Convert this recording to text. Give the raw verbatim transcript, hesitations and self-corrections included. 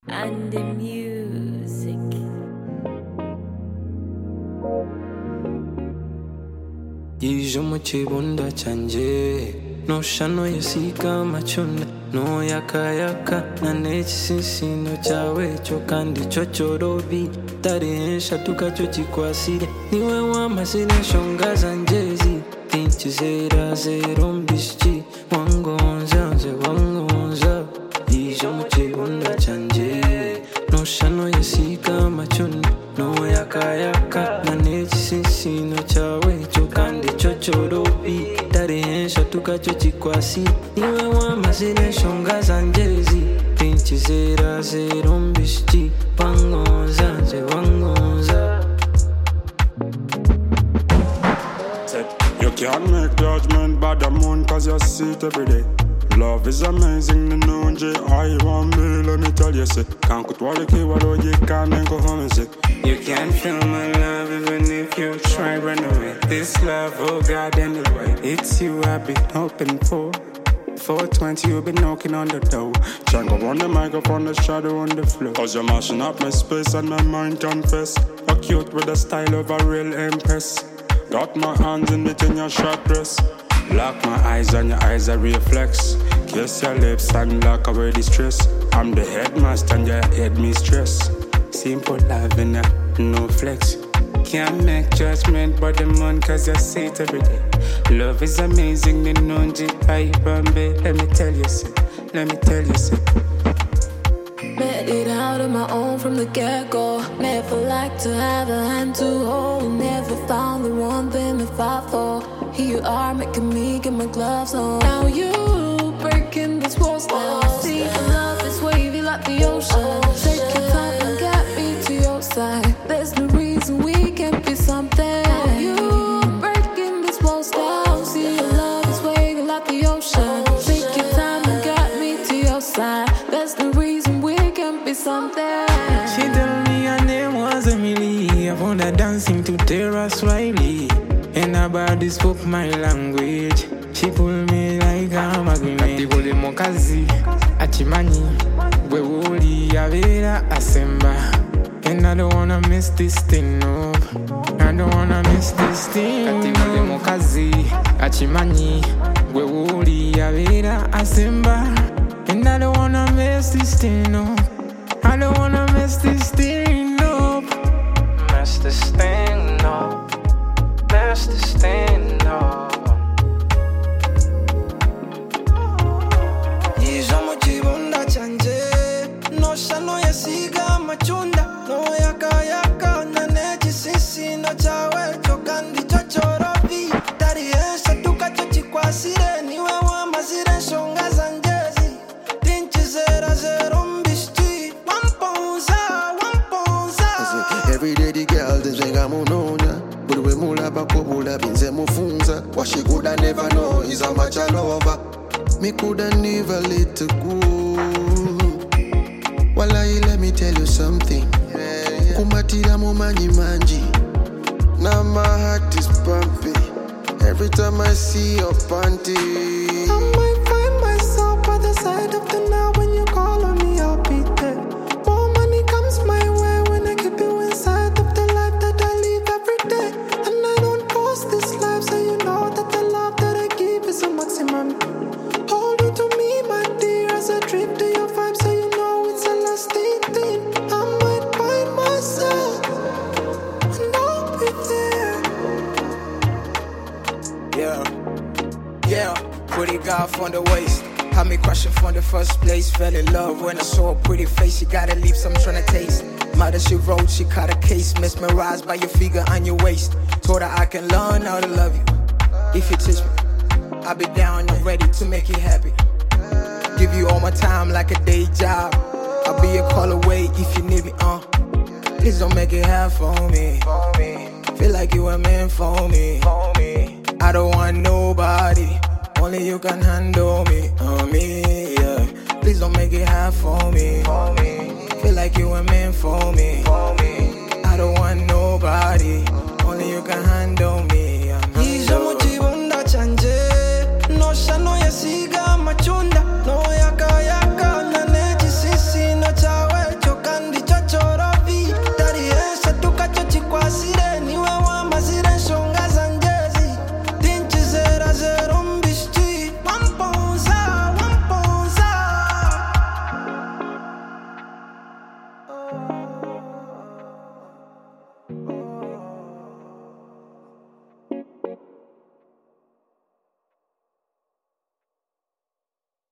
and the music. Yijo mu kibunda cyanje noshano yesiga amacunda no yakayaka na n'ekisinsino cyawe cyo kandi cyo cyorobi tarehesha tukacyo kikwasire niwe wamazina nshonga zanjezi tinchizera zero mbishiki wangonza nze wangonza yijo mu kibunda cyanje noshano yesiga amacunda no yakayaka na n'ekisinsino cyawe cyo kandi cyo cyorobi tarehesha tukacyo kikwasi niwe wamazina nshonga zanjezi tinchizera zero mbishiki wangonza nze wangonza. You can't make judgment by the moon cause you see it every day. Love is amazing, the noon J I want me, let me tell you, say can't cut all the key, what do you can't make go home and say you can't feel my love even if you try run away. This love, oh God, anyway, it's you I've been hoping for. four twenty, you've been knocking on the door. Jungle on the microphone, the shadow on the floor. Cause you're mashing up my space and my mind confess. You're cute with the style of a real empress. Got my hands in between your short dress. Lock my eyes and your eyes are reflex. Kiss your lips and lock away the stress. I'm the headmaster and your head mistress. Simple love and no flex. Can't make judgment but the moon cause you see it every day. Love is amazing, the nonji I bambe. Let me tell you so, let me tell you so. Made it out on my own from the get-go. Never liked to have a hand to hold. Never found the one thing to fight for. Here you are making me get my gloves on. Now you breaking these walls down. See the love is wavy like the ocean. Take your time and get me to your side. There's no reason we can't be something. Now you breaking these walls down. See your love is wavy like the ocean. Take your time and get me to your side. There's no reason we can't be something. She told me her name was Emily. I found her dancing to Tara Swiley. And her body spoke my language. She pulled me like a magnet. Atibole mokazi, achimani, wewoli avera asemba. And I don't wanna miss this thing, no. I don't wanna miss this thing. Atibole mokazi, achimani, wewoli avera asemba. And I don't wanna miss this thing, no. I don't wanna miss this thing, no. Miss this thing, no. Miss this thing, no. Yijo mu kibunda cyanje noshano yesiga amacunda no yakayaka na n'ekisinsino cyawe cyo kandi cyo cyorobi tarihesha tukacyo kikwasire niwe wamazire nshonga zanjezi tinchizera zero mbishiki wamponza wamponza. Every day the girl they zenga munonya but we mula bakobula binze mufunza what she coulda never know is how much I love her. Me coulda never let her go. Wallahi, let me tell you something. Kumatira mu manyi manji. Now my heart is pumping every time I see your panty. I might find myself by the side of the night when you call on me, I'll be there. More money comes my way when I keep you inside of the life that I live every day. And I don't post this life so you know that the love that I give is a maximum. Hold you to me, my dear, as I trip to your vibe so you know it's a lasting thing. I might find myself and I'll be there. Yeah, yeah, pretty girl from the waist. Had me crushing from the first place. Fell in love when I saw a pretty face. She gotta leave some tryna taste. Mother she wrote, she caught a case. Mesmerized by your figure and your waist. Told her I can learn how to love you if you teach me. I'll be down and ready to make you happy. Give you all my time like a day job. I'll be a call away if you need me, uh. Please don't make it hard for me. Feel like you were meant for me. I don't want nobody. Only you can handle me, uh, me, yeah. Please don't make it hard for me. Feel like you were meant for me. I don't want nobody. Only you can handle me, uh, me.